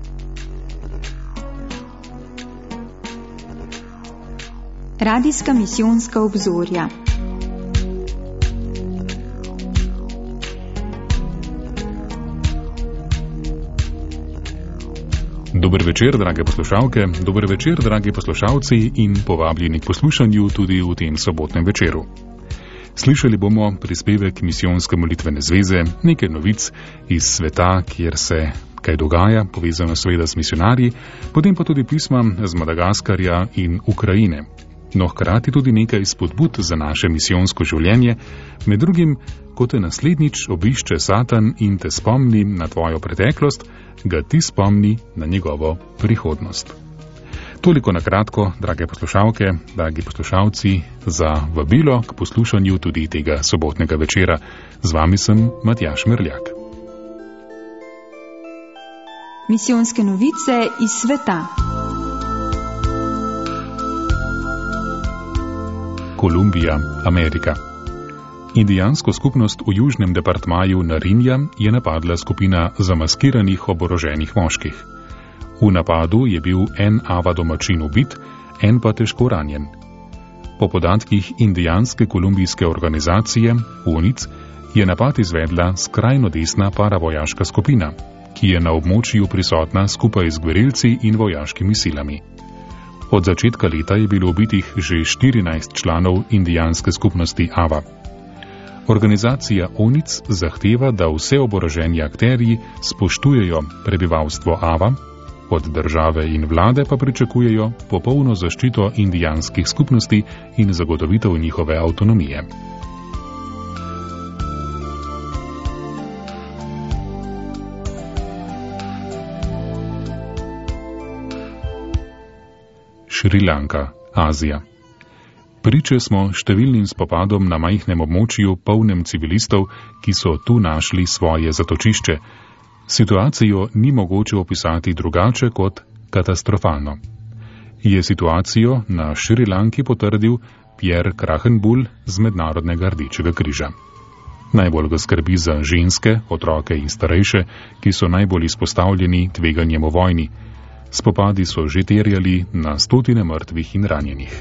Radijska misijonska obzorja. Dober večer, drage poslušalke, dober večer, dragi poslušalci in povabljeni k poslušanju tudi v tem sobotnem večeru. Slišali bomo prispevek Misijonske molitvene zveze, nekaj novic iz sveta, kjer se kaj dogaja, povezano seveda s misionarji, potem pa tudi pisma z Madagaskarja in Ukrajine. No, hkrati tudi nekaj spodbud za naše misijonsko življenje, med drugim, ko te naslednjič obišče Satan in te spomni na tvojo preteklost, ga ti spomni na njegovo prihodnost. Toliko na kratko, drage poslušalke, dragi poslušalci, za vabilo k poslušanju tudi tega sobotnega večera. Z vami sem Matjaž Merljak. Misijonske novice iz sveta. Kolumbija, Amerika. Indijansko skupnost v južnem departmaju Narinja je napadla skupina zamaskiranih oboroženih moških. V napadu je bil en ava domačin ubit, en pa težko ranjen. Po podatkih indijanske kolumbijske organizacije UNIC je napad izvedla skrajno desna paravojaška skupina, ki je na območju prisotna skupaj z gverilci in vojaškimi silami. Od začetka leta je bilo ubitih že 14 članov indijanske skupnosti AVA. Organizacija UNIC zahteva, da vse oboroženi akterji spoštujejo prebivalstvo AVA, od države in vlade pa pričakujejo popolno zaščito indijanskih skupnosti in zagotovitev njihove avtonomije. Šrilanka, Azija. Priče smo številnim spopadom na majhnem območju, polnem civilistov, ki so tu našli svoje zatočišče. Situacijo ni mogoče opisati drugače kot katastrofalno. Je situacijo na Šrilanki potrdil Pierre Krahenbull z Mednarodnega Rdečega križa. Najbolj ga skrbi za ženske, otroke in starejše, ki so najbolj izpostavljeni tveganjem v vojni. Spopadi so že terjali na stotine mrtvih in ranjenih.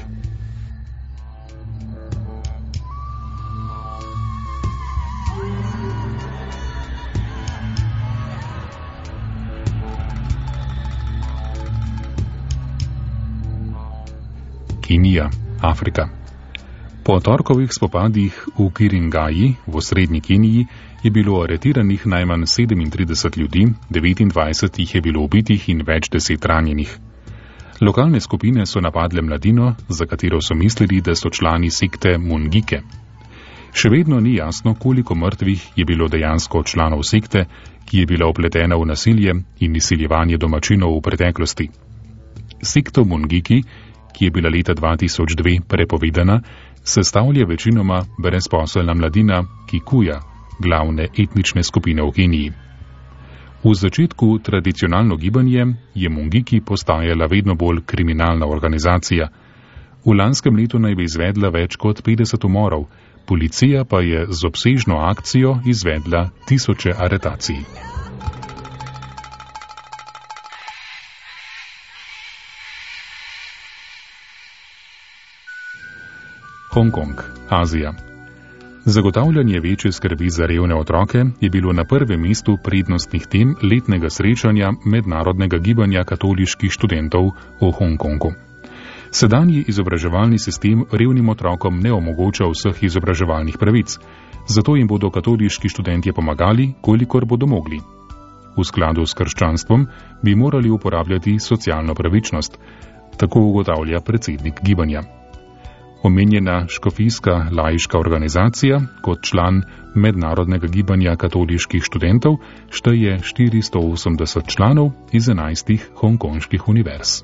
Kenija, Afrika. Po torkovih spopadih v Kiringaji v osrednji Keniji je bilo aretiranih najmanj 37 ljudi, 29 jih je bilo ubitih in več deset ranjenih. Lokalne skupine so napadle mladino, za katero so mislili, da so člani sekte Mungike. Še vedno ni jasno, koliko mrtvih je bilo dejansko članov sekte, ki je bila upletena v nasilje in izsiljevanje domačinov v preteklosti. Sekto Mungiki, ki je bila leta 2002 prepovedana, sestavlja večinoma brezposelna mladina Kikuja, glavne etnične skupine v Keniji. V začetku tradicionalno gibanje je Mungiki postajala vedno bolj kriminalna organizacija. V lanskem letu naj bi izvedla več kot 50 umorov, policija pa je z obsežno akcijo izvedla tisoče aretacij. Hongkong, Azija. Zagotavljanje večje skrbi za revne otroke je bilo na prvem mestu prednostnih tem letnega srečanja Mednarodnega gibanja katoliških študentov v Hongkongu. Sedanji izobraževalni sistem revnim otrokom ne omogoča vseh izobraževalnih pravic, zato jim bodo katoliški študentje pomagali, kolikor bodo mogli. V skladu s krščanstvom bi morali uporabljati socialno pravičnost, tako ugotavlja predsednik gibanja. Omenjena škofijska laiška organizacija kot član Mednarodnega gibanja katoliških študentov šteje 480 članov iz 11 hongkonških univerz.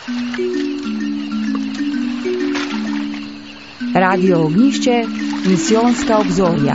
Radio Ognjišče, misijonska obzorja.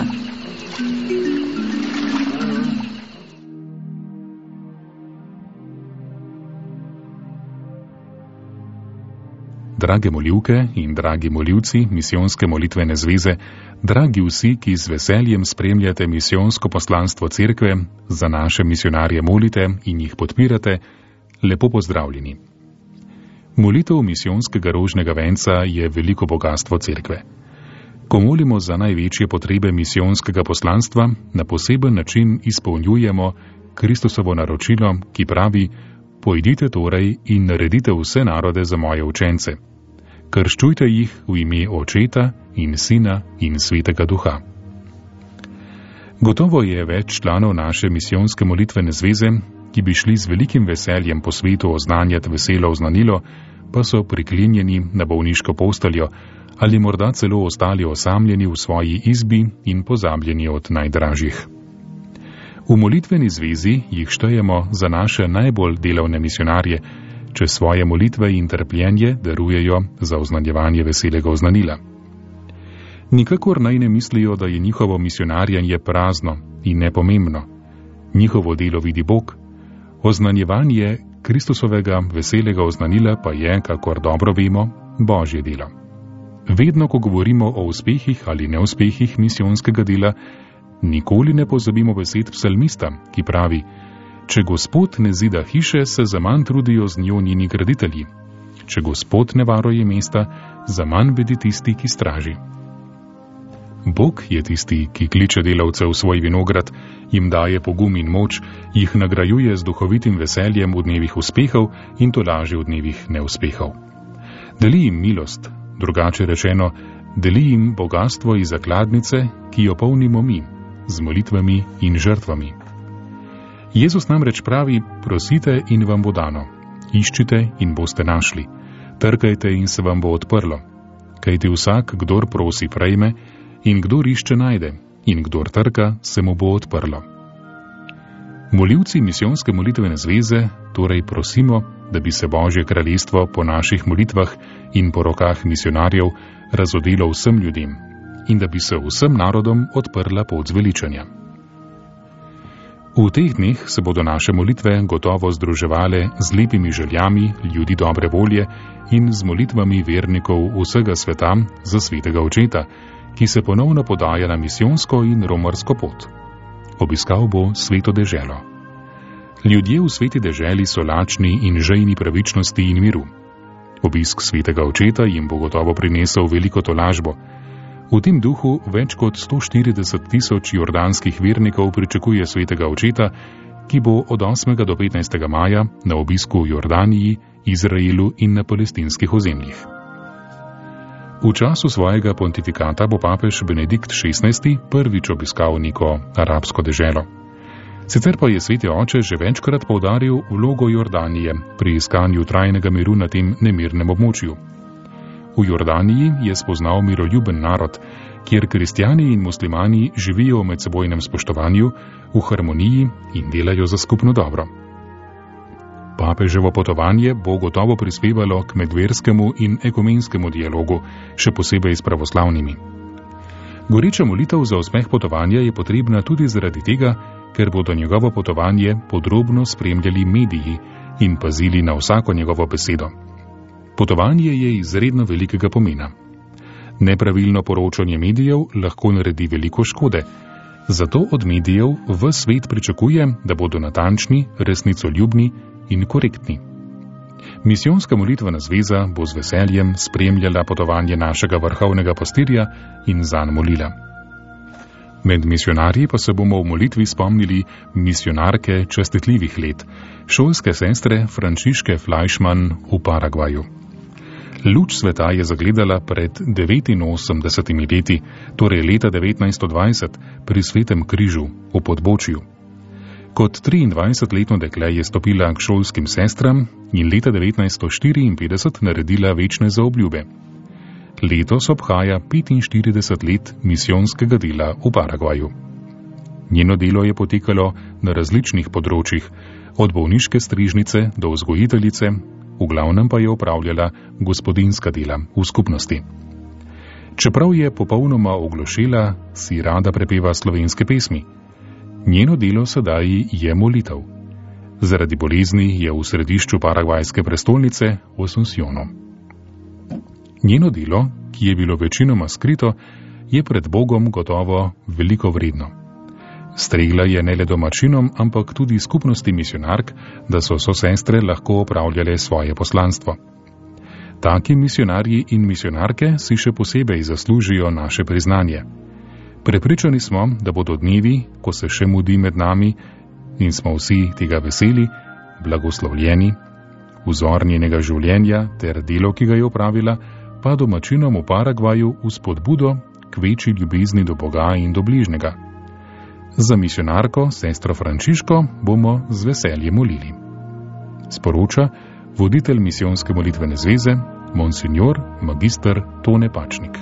Drage molivke in dragi molivci Misijonske molitvene zveze, dragi vsi, ki z veseljem spremljate misijonsko poslanstvo Cerkve, za naše misionarje molite in jih podpirate, lepo pozdravljeni. Molitev misijonskega rožnega venca je veliko bogatstvo Cerkve. Ko molimo za največje potrebe misijonskega poslanstva, na poseben način izpolnjujemo Kristusovo naročilo, ki pravi: Pojdite torej in naredite vse narode za moje učence. Krščujte jih v ime Očeta in Sina in Svetega Duha. Gotovo je več članov naše misijonske molitvene zveze, ki bi šli z velikim veseljem po svetu oznanjati veselo oznanilo, pa so priklenjeni na bolniško posteljo ali morda celo ostali osamljeni v svoji izbi in pozabljeni od najdražjih. V molitveni zvezi jih štejemo za naše najbolj delavne misionarje, če svoje molitve in trpljenje darujejo za oznanjevanje veselega oznanila. Nikakor naj ne mislijo, da je njihovo misionarjenje prazno in nepomembno. Njihovo delo vidi Bog, oznanjevanje Kristusovega veselega oznanila pa je, kakor dobro vemo, Božje delo. Vedno, ko govorimo o uspehih ali neuspehih misijonskega dela, nikoli ne pozabimo besed psalmista, ki pravi: Če Gospod ne zida hiše, se zaman trudijo z njo njeni graditelji. Če Gospod ne varuje mesta, zaman bedi tisti, ki straži. Bog je tisti, ki kliče delavce v svoj vinograd, jim daje pogum in moč, jih nagrajuje z duhovitim veseljem v dnevih uspehov in tolaži v dnevih neuspehov. Deli jim milost, drugače rečeno, deli jim bogastvo iz zakladnice, ki jo polnimo mi, z molitvami in žrtvami. Jezus namreč pravi: prosite in vam bo dano, iščite in boste našli, trkajte in se vam bo odprlo. Kajti vsak, kdor prosi, prejme, in kdor išče, najde, in kdor trka, se mu bo odprlo. Molivci misijonske molitvene zveze torej prosimo, da bi se Božje kraljestvo po naših molitvah in po rokah misionarjev razodelo vsem ljudem in da bi se vsem narodom odprla pot zveličanja. V teh dneh se bodo naše molitve gotovo združevale z lepimi željami ljudi dobre volje in z molitvami vernikov vsega sveta za Svetega Očeta, ki se ponovno podaja na misijonsko in romarsko pot. Obiskal bo sveto deželo. Ljudje v sveti deželi so lačni in žejni pravičnosti in miru. Obisk Svetega Očeta jim bo gotovo prinesel veliko tolažbo. V tem duhu več kot 140,000 jordanskih vernikov pričakuje Svetega Očeta, ki bo od 8. do 15. maja na obisku v Jordaniji, Izraelu in na palestinskih ozemljih. V času svojega pontifikata bo papež Benedikt XVI prvič obiskal neko arabsko deželo. Sicer pa je Sveti Oče že večkrat poudaril vlogo Jordanije pri iskanju trajnega miru na tem nemirnem območju. V Jordaniji je spoznal miroljuben narod, kjer kristjani in muslimani živijo v medsebojnem spoštovanju, v harmoniji in delajo za skupno dobro. Papeževo potovanje bo gotovo prispevalo k medverskemu in ekumenskemu dialogu, še posebej s pravoslavnimi. Goreča molitev za uspeh potovanja je potrebna tudi zaradi tega, ker bodo njegovo potovanje podrobno spremljali mediji in pazili na vsako njegovo besedo. Potovanje je izredno velikega pomena. Nepravilno poročanje medijev lahko naredi veliko škode, zato od medijev v svet pričakuje, da bodo natančni, resnicoljubni in korektni. Misijonska molitvena zveza bo z veseljem spremljala potovanje našega vrhovnega pastirja in zanj molila. Med misionarji pa se bomo v molitvi spomnili misionarke častitljivih let, šolske sestre Frančiške Fleischmann v Paragvaju. Luč sveta je zagledala pred 89 leti, torej leta 1920, pri Svetem križu v Podbočju. Kot 23-letno dekle je stopila k šolskim sestram in leta 1954 naredila večne zaobljube. Letos obhaja 45 let misijonskega dela v Paragvaju. Njeno delo je potekalo na različnih področjih, od bolniške strižnice do vzgojiteljice, v glavnem pa je opravljala gospodinjska dela v skupnosti. Čeprav je popolnoma oglušela, si rada prepeva slovenske pesmi. Njeno delo sedaj je molitev. Zaradi bolezni je v središču paragvajske prestolnice v Asuncionu. Njeno delo, ki je bilo večinoma skrito, je pred Bogom gotovo veliko vredno. Stregla je ne le domačinom, ampak tudi skupnosti misionark, da so sestre lahko opravljale svoje poslanstvo. Taki misionarji in misionarke si še posebej zaslužijo naše priznanje. Prepričani smo, da bodo dnevi, ko se še mudi med nami in smo vsi tega veseli, blagoslovljeni, vzor njenega življenja ter delo, ki ga je opravila, pa domačinom v Paragvaju v spodbudo k večji ljubezni do Boga in do bližnjega. Za misionarko, sestro Frančiško, bomo z veseljem molili. Sporoča voditelj Misijonske molitvene zveze, monsignor magister Tone Pačnik.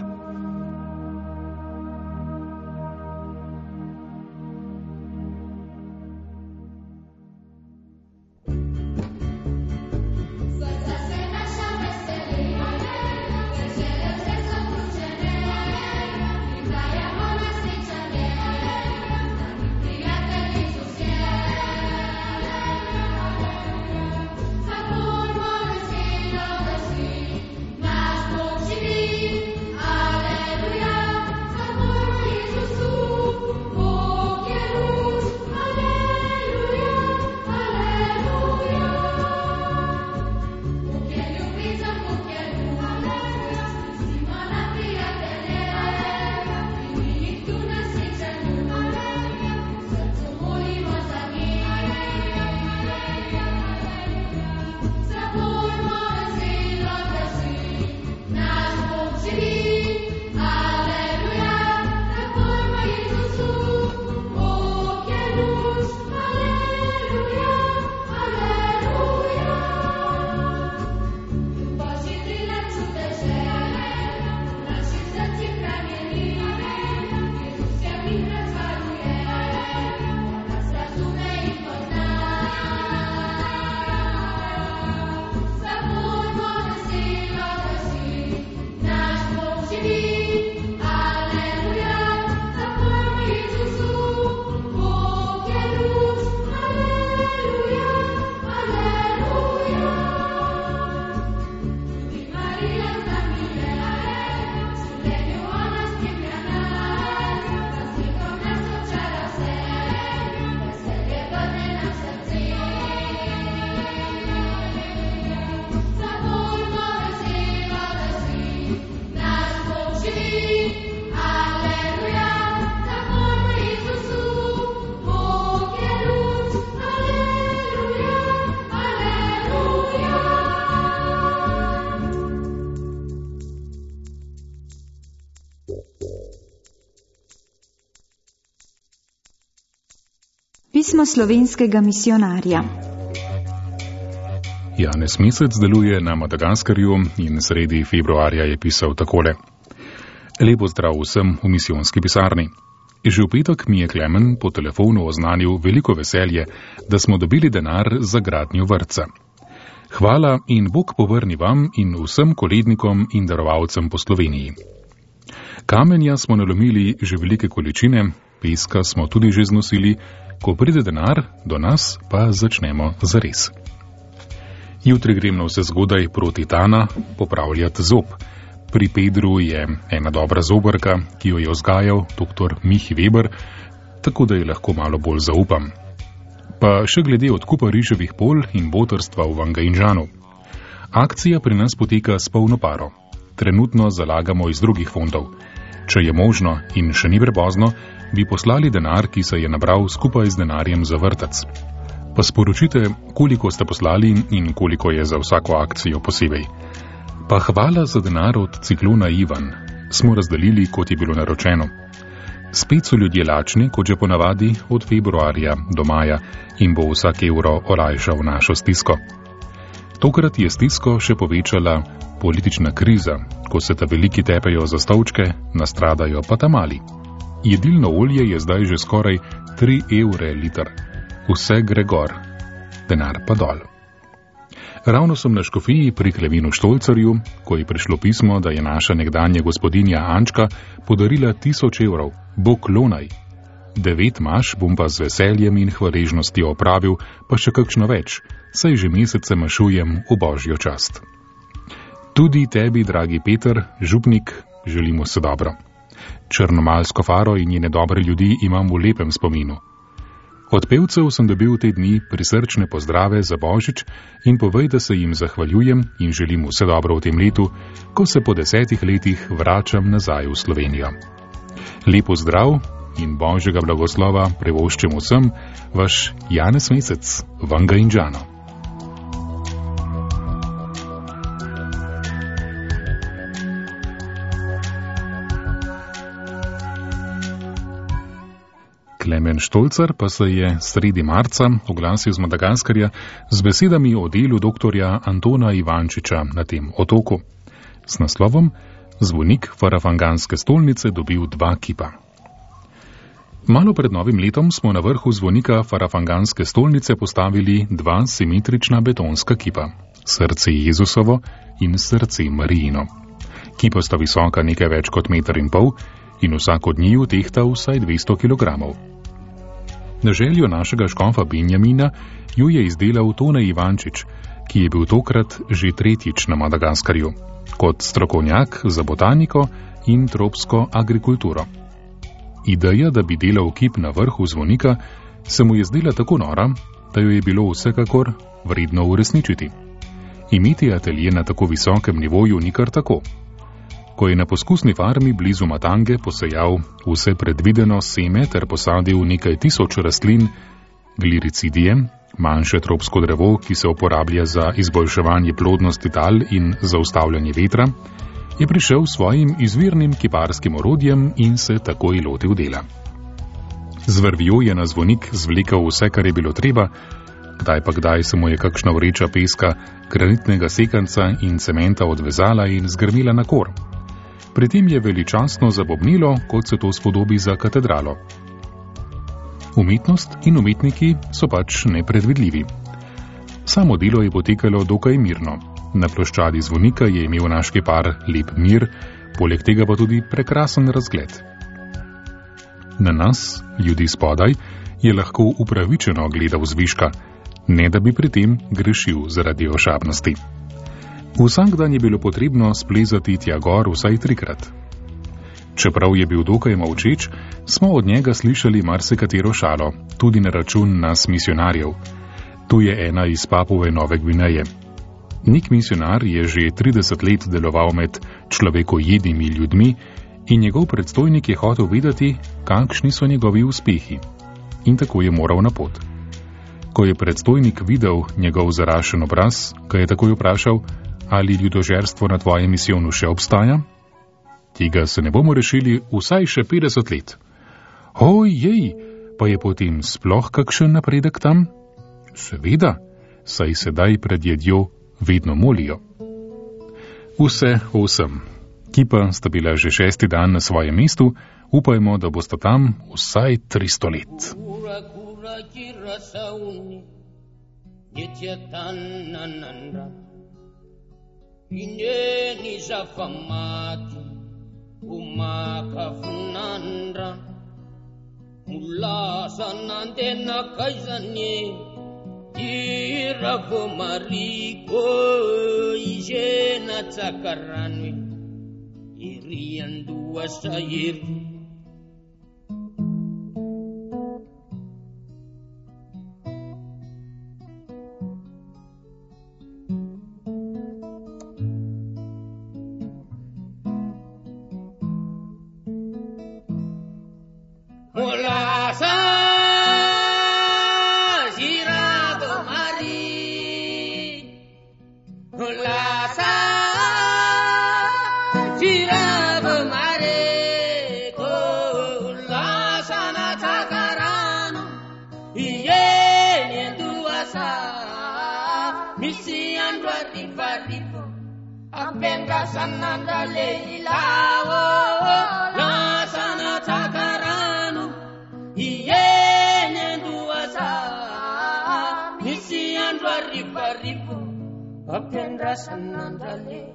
Pismo slovenskega misionarja. Janez Mesec deluje na Madagaskarju in sredi februarja je pisal takole. Lepo zdrav vsem v misijonski pisarni. Že v petek mi je Klemen po telefonu oznanil veliko veselje, da smo dobili denar za gradnjo vrtca. Hvala in Bog povrni vam in vsem kolednikom in darovalcem po Sloveniji. Kamenja smo nalomili že velike količine, peska smo tudi že znosili, ko pride denar, do nas pa začnemo zares. Jutri grem na vse zgodaj proti Tana popravljati zob. Pri Pedru je ena dobra zobarka, ki jo je vzgajal dr. Mihi Weber, tako da ji lahko malo bolj zaupam. Pa še glede odkupa riževih pol in botrstva v Vangajinžanu. Akcija pri nas poteka s polno paro. Trenutno zalagamo iz drugih fondov. Če je možno in še ni prepozno, bi poslali denar, ki se je nabral skupaj z denarjem za vrtec. Pa sporočite, koliko ste poslali in koliko je za vsako akcijo posebej. Pa hvala za denar od ciklona Ivan. Smo razdelili, kot je bilo naročeno. Spet so ljudje lačni, kot že ponavadi, od februarja do maja in bo vsak evro olajšal našo stisko. Tokrat je stisko še povečala politična kriza, ko se ta veliki tepejo za stolčke, nastradajo pa ta mali. Jedilno olje je zdaj že skoraj 3 evre liter. Vse gre gor, denar pa dol. Ravno sem na škofiji pri Klevinu Štolcarju, ko je prišlo pismo, da je naša nekdanja gospodinja Ančka podarila 1000 evrov. Bog lonaj. 9 maš bom pa z veseljem in hvaležnostjo opravil, pa še kakšno več, saj že mesece mašujem v božjo čast. Tudi tebi, dragi Peter, župnik, želimo se dobro. Črnomalsko faro in njene dobre ljudi imam v lepem spominu. Od pevcev sem dobil te dni prisrčne pozdrave za božič in povej, da se jim zahvaljujem in želim vse dobro v tem letu, ko se po 10 letih vračam nazaj v Slovenijo. Lepo zdrav in božjega blagoslova prevoščem vsem, vaš Janez Mesec, Vanga in Džano. Klemen Štolcar pa se je sredi marca oglasil z Madagaskarja z besedami o delu doktorja Antona Ivančiča na tem otoku. S naslovom Zvonik farafanganske stolnice dobil 2 kipa. Malo pred novim letom smo na vrhu zvonika farafanganske stolnice postavili 2 simetrična betonska kipa, srce Jezusovo in srce Marijino. Kipa sta visoka nekaj več kot 1,5 metra in vsak od njiju tehta vsaj 200 kilogramov. Na željo našega škofa Benjamina ju je izdelal Tone Ivančič, ki je bil tokrat že 3. na Madagaskarju, kot strokovnjak za botaniko in tropsko agrikulturo. Ideja, da bi delal kip na vrhu zvonika, se mu je zdela tako nora, da jo je bilo vsekakor vredno uresničiti. Imeti atelje na tako visokem nivoju ni kar tako. Ko je na poskusni farmi blizu Matange posejal vse predvideno seme ter posadil nekaj 1000 rastlin gliricidije, manjše tropsko drevo, ki se uporablja za izboljševanje plodnosti tal in zaustavljanje vetra, je prišel s svojim izvirnim kiparskim orodjem in se takoj lotil dela. Z vrvjo je na zvonik zvlekel vse, kar je bilo treba, kdaj pa kdaj se mu je kakšna vreča peska, granitnega sekanca in cementa odvezala in zgrmila na kor. Pri tem je veličastno zabobnilo, kot se to spodobi za katedralo. Umetnost in umetniki so pač nepredvidljivi. Samo delo je potekalo dokaj mirno. Na ploščadi zvonika je imel naš kipar lep mir, poleg tega pa tudi prekrasen razgled. Na nas, ljudi spodaj, je lahko upravičeno gledal zviška, ne da bi pri tem grešil zaradi ošabnosti. Vsak dan je bilo potrebno splezati tja gor vsaj 3-krat. Čeprav je bil dokaj molčeč, smo od njega slišali marsikatero šalo, tudi na račun nas misionarjev. Tu je ena iz Papue Nove Gvineje. Nek misionar je že 30 let deloval med človekojednimi ljudmi in njegov predstojnik je hotel vedeti, kakšni so njegovi uspehi. In tako je moral na pot. Ko je predstojnik videl njegov zarašen obraz, ga je takoj vprašal, ali ljudožerstvo na tvojem misijonu še obstaja? Tega se ne bomo rešili vsaj še 50 let. Ojej, pa je potem sploh kakšen napredek tam? Seveda, saj sedaj pred jedjo vedno molijo. Vse 8. Kipa sta bila že 6. dan na svojem mestu, upajmo, da bosta tam vsaj 300 let. Ineni zafamati umakafunandra mula sanandena kaizanye iravo mariko ijena tsakaranwi iriandua sayiri sananda leilawo la sana takaranu iene nduasa misi andwa ripa Papyandrasanandralela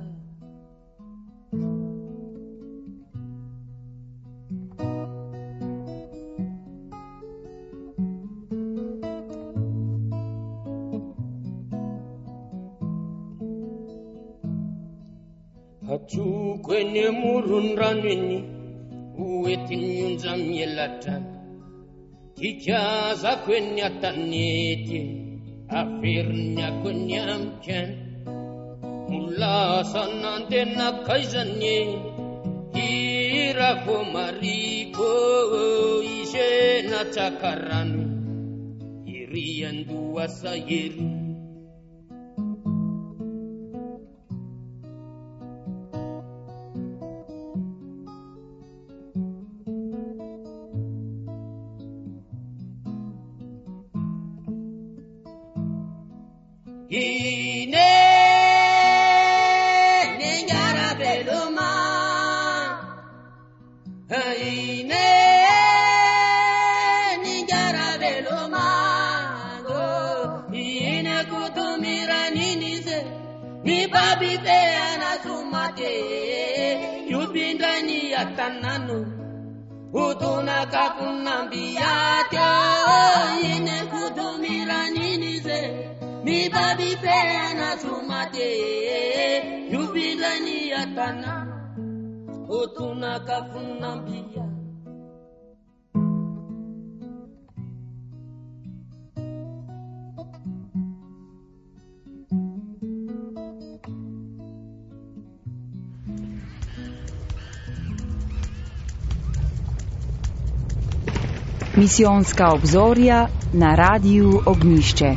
Hatu kwenye murunranweni uweti nyunza mielatan Kichaza kwenye ataneti Afirnya kwenye amchen Mula sanante na kaizanye Hirako mariko ishe na takaranu Iriandu asayiru Ine ningara beluma Ine ningara beluma go Ine kutumira ninize Ni babi te anasumate Yubindani yatananu Utuna kakunambiyate Ine kutumira ninize Mi babi pena sumate Yubilani yatana Otuna kafunambia Misijonska obzorja na Radiu Ognjišče.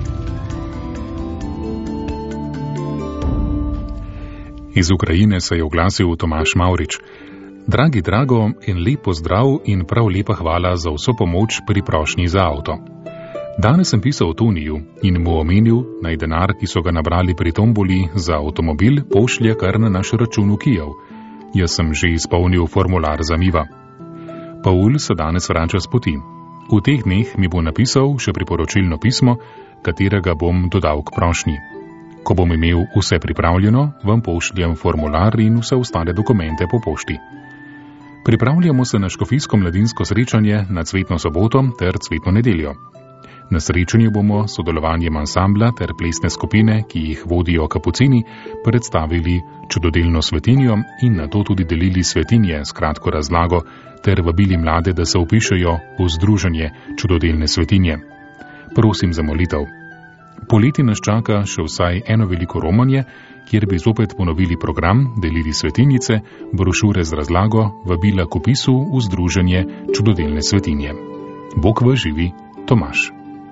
Iz Ukrajine se je oglasil Tomaš Mavrič. Dragi Drago, en lep pozdrav in prav lepa hvala za vso pomoč pri prošnji za avto. Danes sem pisal Toniju in mu omenil, naj denar, ki so ga nabrali pri tomboli za avtomobil, pošlje kar na naš račun v Kijev. Jaz sem že izpolnil formular za Miva. Paul se danes vrača s poti. V teh dneh mi bo napisal še priporočilno pismo, katerega bom dodal k prošnji. Ko bom imel vse pripravljeno, vam pošljem formular in vse ostale dokumente po pošti. Pripravljamo se na škofijsko mladinsko srečanje na cvetno soboto ter cvetno nedeljo. Na srečanju bomo s sodelovanjem ansambla ter plesne skupine, ki jih vodijo kapucini, predstavili čudodelno svetinjo in nato tudi delili svetinje s kratko razlago ter vabili mlade, da se vpišejo v združenje čudodelne svetinje. Prosim za molitev. Poleti nas čaka še vsaj eno veliko romanje, kjer bi zopet ponovili program, delili svetinjice, brošure z razlago, vabila k vpisu v združenje čudodelne svetinje. Bog v živi, Tomaš.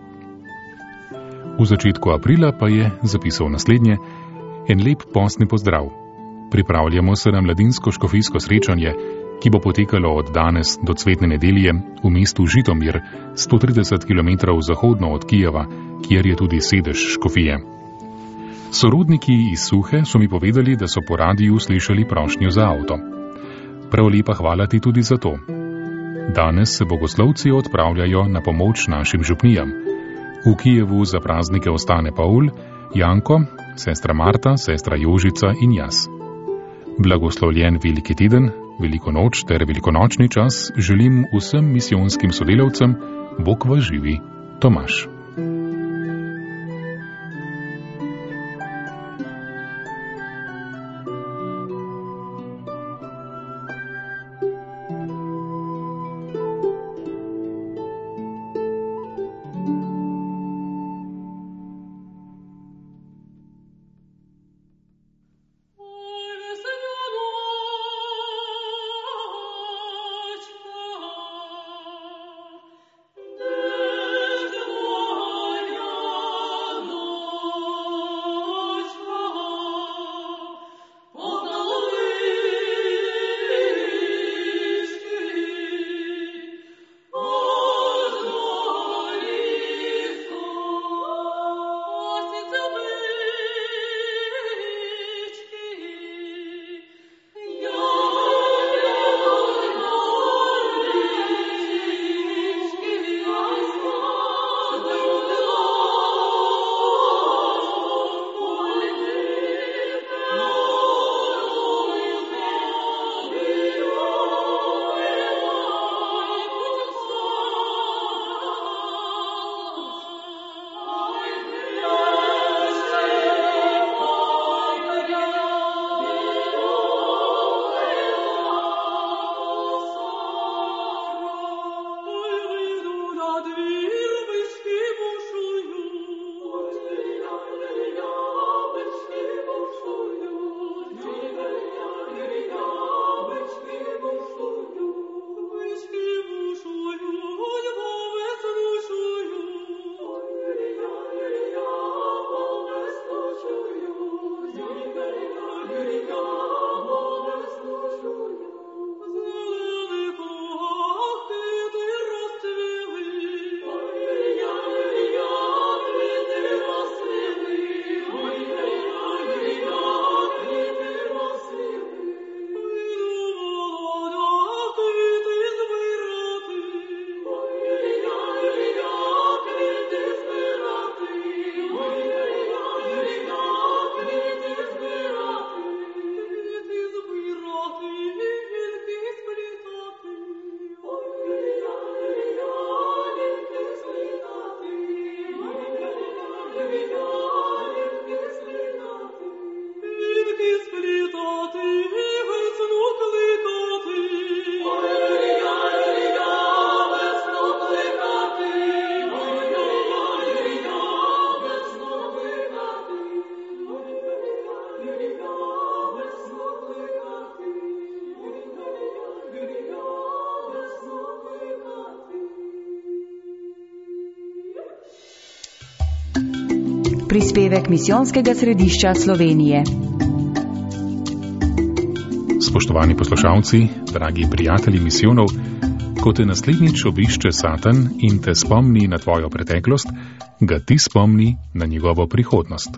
V začetku aprila pa je zapisal naslednje: en lep postni pozdrav. Pripravljamo se na mladinsko škofijsko srečanje, ki bo potekalo od danes do cvetne nedelje v mestu Žitomir, 130 km zahodno od Kijeva, kjer je tudi sedež škofije. Sorodniki iz Suhe so mi povedali, da so po radiju slišali prošnjo za avto. Prav lepa hvala ti tudi za to. Danes se bogoslovci odpravljajo na pomoč našim župnijam. V Kijevu za praznike ostane Paul, Janko, sestra Marta, sestra Jožica in jaz. Blagoslovljen veliki teden, veliko noč ter velikonočni čas želim vsem misijonskim sodelavcem. Bog v živi, Tomaš. Oh Prispevek Misijonskega središča Slovenije. Spoštovani poslušalci, dragi prijatelji misijonov, ko te naslednjič obišče Satan in te spomni na tvojo preteklost, ga ti spomni na njegovo prihodnost.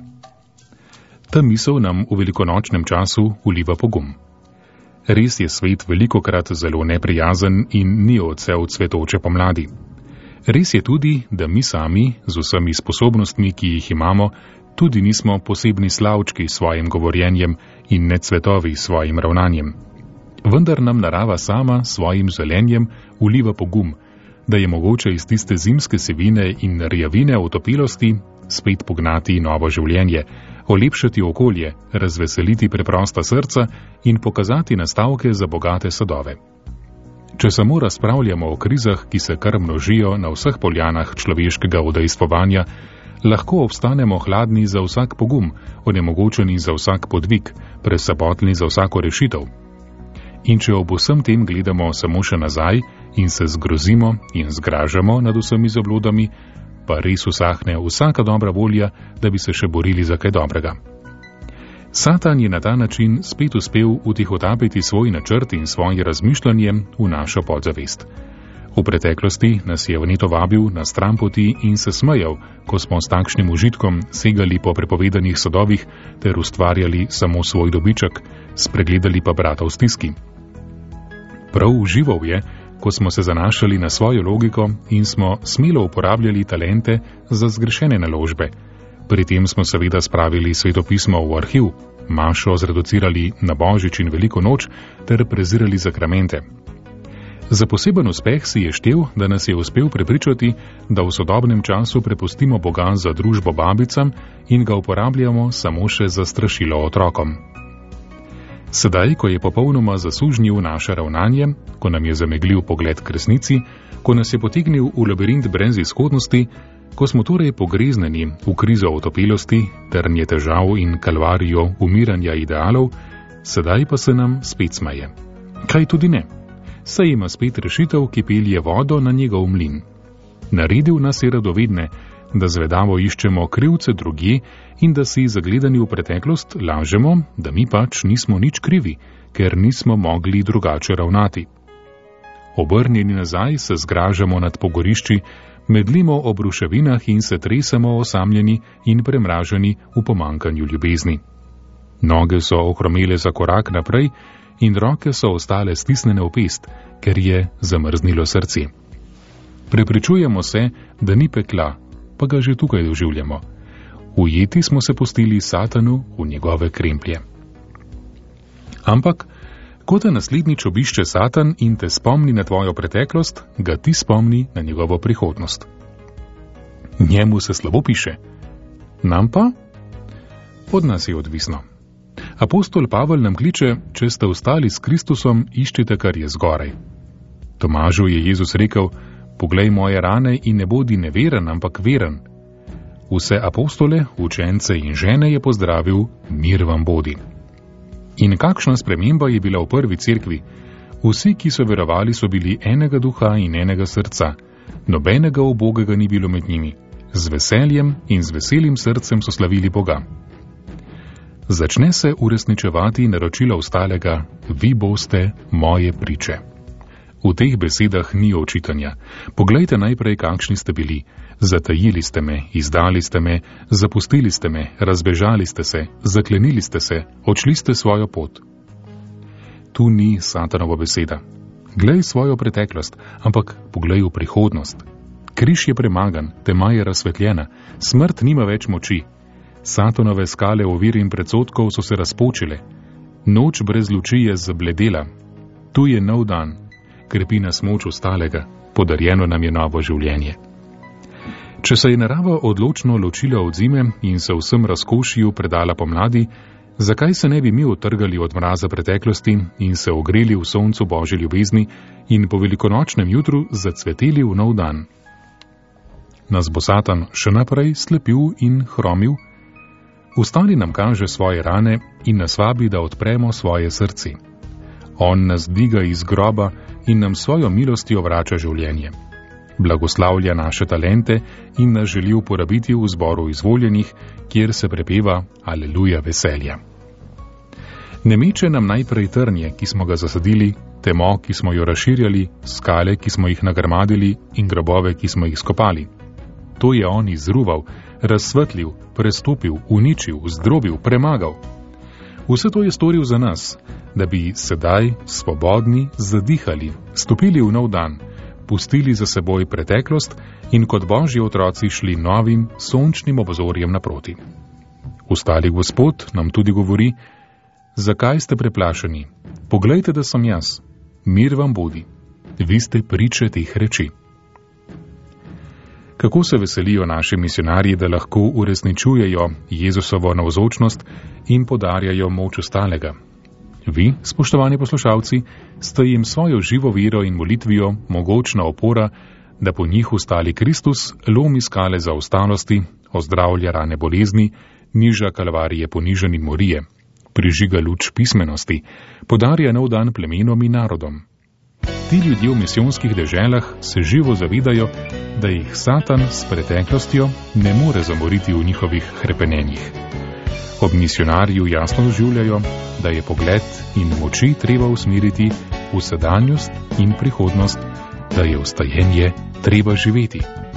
Ta misel nam v velikonočnem času vliva pogum. Res je svet velikokrat zelo neprijazen in ni odsev cvetoče pomladi. Res je tudi, da mi sami, z vsemi sposobnostmi, ki jih imamo, tudi nismo posebni slavčki s svojim govorjenjem in ne cvetovi s svojim ravnanjem. Vendar nam narava sama s svojim zelenjem vliva pogum, da je mogoče iz tiste zimske sivine in rjavine otopelosti spet pognati novo življenje, olepšati okolje, razveseliti preprosta srca in pokazati nastavke za bogate sadove. Če samo razpravljamo o krizah, ki se kar množijo na vseh poljanah človeškega udejstvovanja, lahko obstanemo hladni za vsak pogum, onemogočeni za vsak podvig, presapotni za vsako rešitev. In če ob vsem tem gledamo samo še nazaj in se zgrozimo in zgražamo nad vsemi zablodami, pa res usahne vsaka dobra volja, da bi se še borili za kaj dobrega. Satan je na ta način spet uspel utihotapiti svoj načrt in svoje razmišljanje v našo podzavest. V preteklosti nas je vneto vabil na stranpoti in se smejal, ko smo s takšnim užitkom segali po prepovedanih sadovih ter ustvarjali samo svoj dobiček, spregledali pa brata v stiski. Prav užival je, ko smo se zanašali na svojo logiko in smo smelo uporabljali talente za zgrešene naložbe. Pri tem smo seveda spravili svetopismo v arhiv, mašo zreducirali na Božič in Veliko noč ter prezirali zakramente. Za poseben uspeh si je štel, da nas je uspel prepričati, da v sodobnem času prepustimo Boga za družbo babicam in ga uporabljamo samo še za strašilo otrokom. Sedaj, ko je popolnoma zasužnil naše ravnanje, ko nam je zameglil pogled k resnici, ko nas je potegnil v labirint brez izhodnosti, ko smo torej pogrezneni v krizo otopelosti, trnje težav in kalvarijo umiranja idealov, sedaj pa se nam spet smeje. Kaj tudi ne? Saj ima spet rešitev, ki pelje vodo na njegov mlin. Naredil nas je radovedne, da zvedavo iščemo krivce drugje in da si zagledani v preteklost lažemo, da mi pač nismo nič krivi, ker nismo mogli drugače ravnati. Obrnjeni nazaj se zgražamo nad pogorišči, medlimo ob ruševinah in se tresemo osamljeni in premraženi v pomankanju ljubezni. Noge so ohromele za korak naprej in roke so ostale stisnjene v pest, ker je zamrznilo srce. Prepričujemo se, da ni pekla, pa ga že tukaj doživljamo. Ujeti smo se pustili Satanu v njegove kremplje. Ampak, ko te naslednjič obišče Satan in te spomni na tvojo preteklost, ga ti spomni na njegovo prihodnost. Njemu se slabo piše. Nam pa? Od nas je odvisno. Apostol Pavel nam kliče, če ste ostali s Kristusom, iščite, kar je zgoraj. Tomažu je Jezus rekel, poglej moje rane in ne bodi neveren, ampak veren. Vse apostole, učence in žene je pozdravil, mir vam bodi. In kakšna sprememba je bila v prvi cerkvi? Vsi, ki so verovali, so bili enega duha in enega srca. Nobenega ubogega ni bilo med njimi. Z veseljem in z veselim srcem so slavili Boga. Začne se uresničevati naročilo ostalega, vi boste moje priče. V teh besedah ni očitanja. Poglejte najprej, kakšni ste bili. Zatajili ste me, izdali ste me, zapustili ste me, razbežali ste se, zaklenili ste se, odšli ste svojo pot. Tu ni Satanova beseda. Glej svojo preteklost, ampak poglej v prihodnost. Križ je premagan, tema je razsvetljena, smrt nima več moči. Satanove skale ovir in predsotkov so se razpočile. Noč brez luči je zabledela. Tu je nov dan. Krepi nas moč ostalega, podarjeno nam je novo življenje. Če se je narava odločno ločila od zime in se vsem razkošiju predala pomladi, zakaj se ne bi mi utrgali od mraza preteklosti in se ogreli v soncu Božje ljubezni in po velikonočnem jutru zacveteli v nov dan? Nas bo Satan še naprej slepil in hromil? Ustali nam kaže svoje rane in nas vabi, da odpremo svoje srce. On nas diga iz groba in nam svojo milostjo vrača življenje. blagoslavlja naše talente in nas želi uporabiti v zboru izvoljenih, kjer se prepeva Aleluja veselja. Ne meče nam najprej trnje, ki smo ga zasadili, temo, ki smo jo razširjali, skale, ki smo jih nagrmadili in grobove, ki smo jih skopali. To je on izruval, razsvetlil, prestopil, uničil, zdrobil, premagal. Vse to je storil za nas, da bi sedaj, svobodni, zadihali, stopili v nov dan, pustili za seboj preteklost in kot božji otroci šli novim, sončnim obzorjem naproti. Ustali Gospod nam tudi govori: zakaj ste preplašeni? Poglejte, da sem jaz. Mir vam bodi. Vi ste priče teh reči. Kako se veselijo naši misionarji, da lahko uresničujejo Jezusovo navzočnost in podarjajo moč ostalega. Vi, spoštovani poslušalci, ste jim svojo živo vero in molitvijo mogočna opora, da po njih ustali Kristus lomi skale zaostalosti, ozdravlja rane bolezni, niža kalvarije ponižen in morije, prižiga luč pismenosti, podarja nov dan plemenom in narodom. Ti ljudje v misijonskih deželah se živo zavedajo, da jih Satan s preteklostjo ne more zamoriti v njihovih hrepenenjih. Ob misionarju jasno doživljajo, da je pogled in moči treba usmeriti v sedanjost in prihodnost, da je vstajenje treba živeti.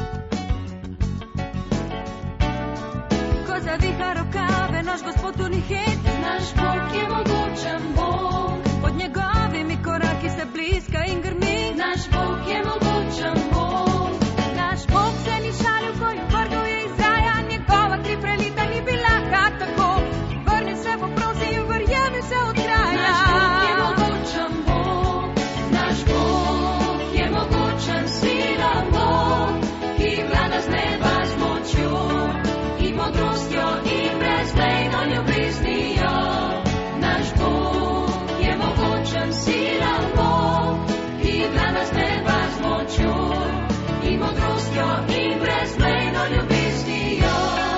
Ko zaviha rokave, naš Gospod tu ni het, naš Bog je mogočen Bog. Pod njegovimi koraki se bliska in grmi, naš Bog je mogočen Bog. Naš Bog se ni šalil, ko je vrgel je iz raja, njegova kri prelita ni bila kar tako. Vrni se, poprosi in verjemi se od kraja. Naš Bog je mogočen Bog, naš Bog je mogočen silan Bog, ki vlada z neba z močjo in modrostjo in brezmejno ljubeznijo. Naš Bog je mogočen silan Bog, ki vlada z neba z močjo in modrostjo in brezmejno ljubeznijo.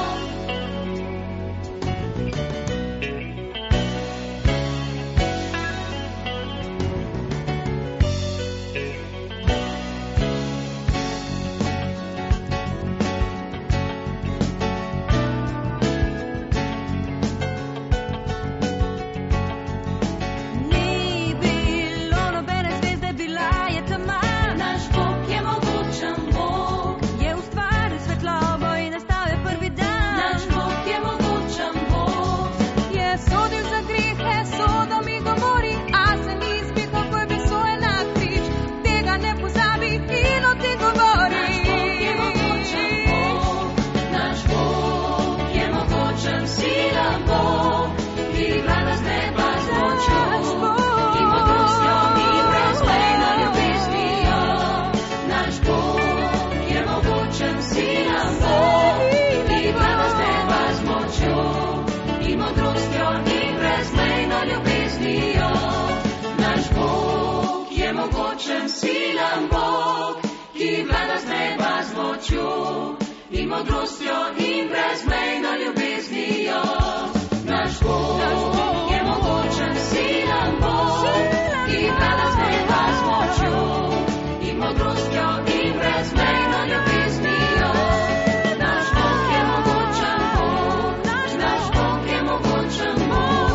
Ni bilo nobene zvezde, bila je tema. Naš Bog je mogočen Bog, je ustvaril svetlobo in nastal je prvi dan. Naš Bog je mogočen Bog, je sodil za grehe Sodom in Gomori, a se ni izpihal, ko je bil sojen na križ. Tega ne pozabi in o tem govori. Naš Bog je mogočen silan Bog, ki vlada z neba z močjo in modrostjo in brezmejno ljubeznijo. Naš Bog je mogočen silan Bog, ki vlada z neba z močjo in modrostjo in brezmejno ljubeznijo. Naš Bog je mogočen silan Bog, ki vlada z neba z močjo in modrostjo in brezmejno ljubeznijo. Naš Bog je mogočen silan Bog, ki vlada z neba z močjo in modrostjo in brezmejno ljubeznijo. Naš Bog je mogočen Bog, naš Bog je mogočen Bog.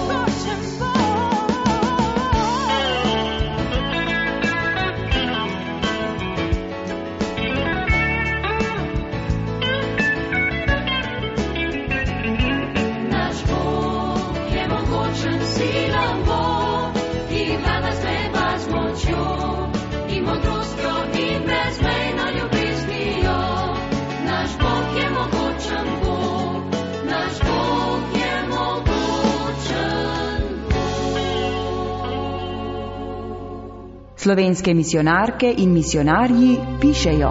Naš Bog je mogočen silan Bog, ki vlada z neba z močjo in modrostjo in brezmejno ljubeznijo. Naš Bog je mogočen Bog, naš Bog je mogočen Bog. Slovenske misionarke in misionarji pišejo.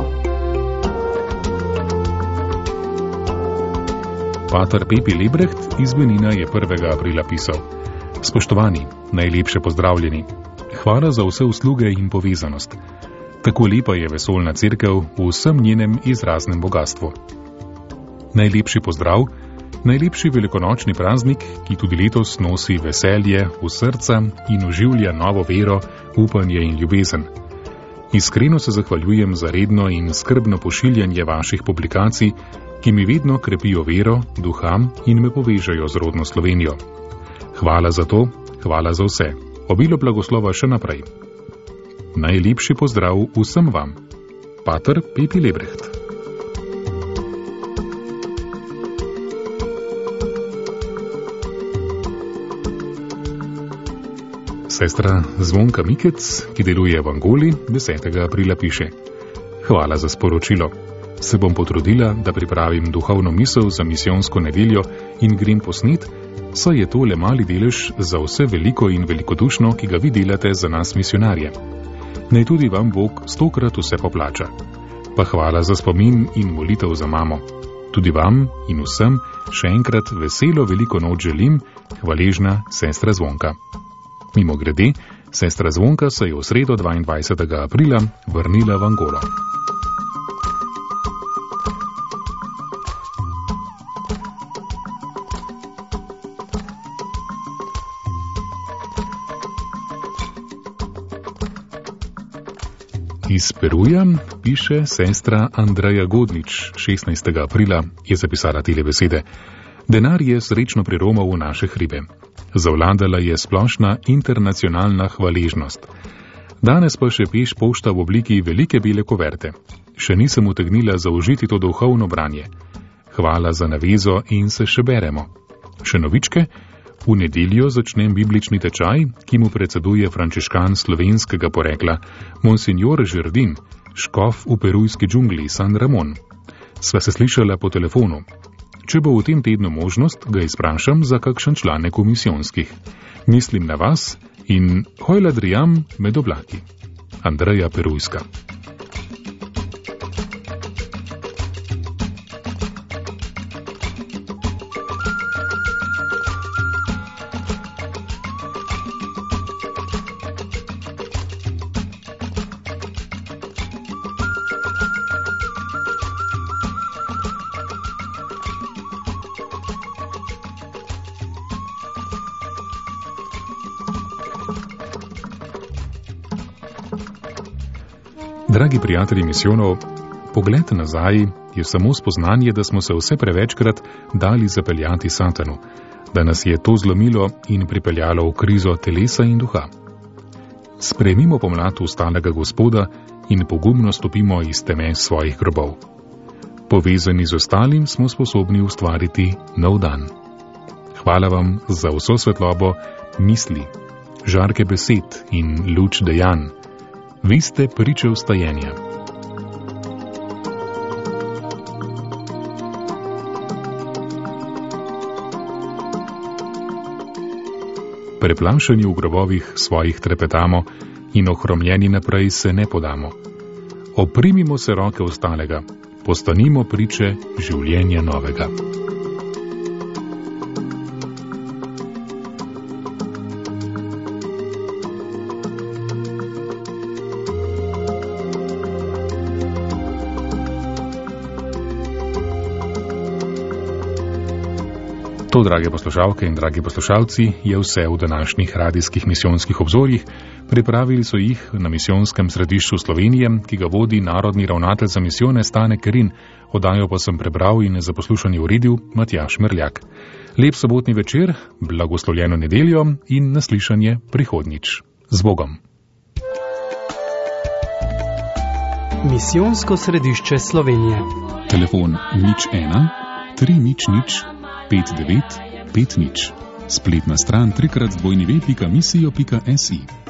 Pater Pepi Lebrecht iz Benina je 1. aprila pisal: Spoštovani, najlepše pozdravljeni. Hvala za vse usluge in povezanost. Tako lepa je vesoljna cerkev v vsem njenem izraznem bogastvu. Najlepši pozdrav, najlepši velikonočni praznik, ki tudi letos nosi veselje v srca in oživlja novo vero, upanje in ljubezen. Iskreno se zahvaljujem za redno in skrbno pošiljanje vaših publikacij, ki mi vedno krepijo vero, duha in me povežejo z rodno Slovenijo. Hvala za to, hvala za vse. Obilo blagoslova še naprej. Najlepši pozdrav vsem vam. Pater Pepi Lebrecht. Sestra Zvonka Mikec, ki deluje v Angoli, 10. aprila piše: Hvala za sporočilo. Se bom potrudila, da pripravim duhovno misel za misijonsko nedeljo in grem posnet, saj je to le mali delež za vse veliko in velikodušno, ki ga vi delate za nas misionarje. Naj tudi vam Bog 100-krat vse poplača. Pa hvala za spomin in molitev za mamo. Tudi vam in vsem še enkrat veselo veliko noč želim, hvaležna sestra Zvonka. Mimogrede, sestra Zvonka se je v sredo 22. aprila vrnila v Angolo. Iz Peruja piše sestra Andreja Godnič, 16. aprila je zapisala tele besede. Denar je srečno priromal v naše hribe. Zavladala je splošna internacionalna hvaležnost. Danes pa še peš pošta v obliki velike bele koverte. Še nisem utegnila zaužiti to duhovno branje. Hvala za navezo in se še beremo. Še novičke? V nedeljo začnem biblični tečaj, ki mu predseduje frančiškan slovenskega porekla, monsignor Žerdin, škof v perujski džungli San Ramon. Sva se slišala po telefonu. Če bo v tem tednu možnost, ga izprašam za kakšen članek v misijonskih. Mislim na vas in hojla drijam med oblaki. Andreja Perujska. Dragi prijatelji misijonov, pogled nazaj je samo spoznanje, da smo se vse prevečkrat dali zapeljati satanu, da nas je to zlomilo in pripeljalo v krizo telesa in duha. Sprejmimo pomlad ustalega Gospoda in pogumno stopimo iz teme svojih grobov. Povezani z ostalim smo sposobni ustvariti nov dan. Hvala vam za vso svetlobo misli, žarke besed in luč dejanj. Vi ste priče vstajenja. Preplašeni v grobovih svojih trepetamo in ohromljeni naprej se ne podamo. Oprimimo se roke ostalega, postanimo priče življenja novega. To, drage poslušalke in dragi poslušalci, je vse v današnjih radijskih misijonskih obzorjih. Pripravili so jih na misijonskem središču Slovenije, ki ga vodi narodni ravnatelj za misijone Stane Kerin. Oddajo pa sem prebral in za poslušanje uredil Matjaž Merljak. Lep sobotni večer, blagoslovljeno nedeljo in naslišanje prihodnjič. Z Bogom. Misijonsko središče Slovenije. Telefon 01 300 5950. Spletna stran www.misijo.si.